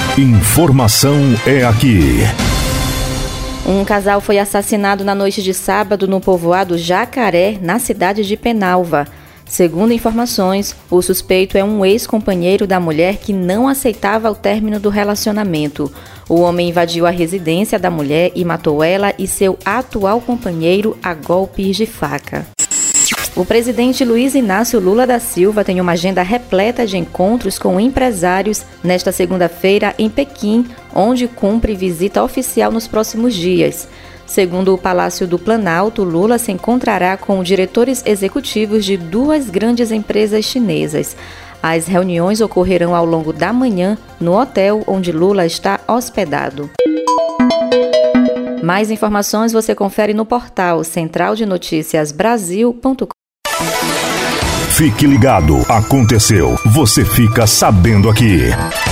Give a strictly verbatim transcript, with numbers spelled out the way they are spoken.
Informação é aqui. Um casal foi assassinado na noite de sábado no povoado Jacaré, na cidade de Penalva. Segundo informações, o suspeito é um ex-companheiro da mulher que não aceitava o término do relacionamento. O homem invadiu a residência da mulher e matou ela e seu atual companheiro a golpes de faca. O presidente Luiz Inácio Lula da Silva tem uma agenda repleta de encontros com empresários nesta segunda-feira em Pequim, onde cumpre visita oficial nos próximos dias. Segundo o Palácio do Planalto, Lula se encontrará com diretores executivos de duas grandes empresas chinesas. As reuniões ocorrerão ao longo da manhã no hotel onde Lula está hospedado. Mais informações você confere no portal central de notícias brasil ponto com. Fique ligado, aconteceu, você fica sabendo aqui.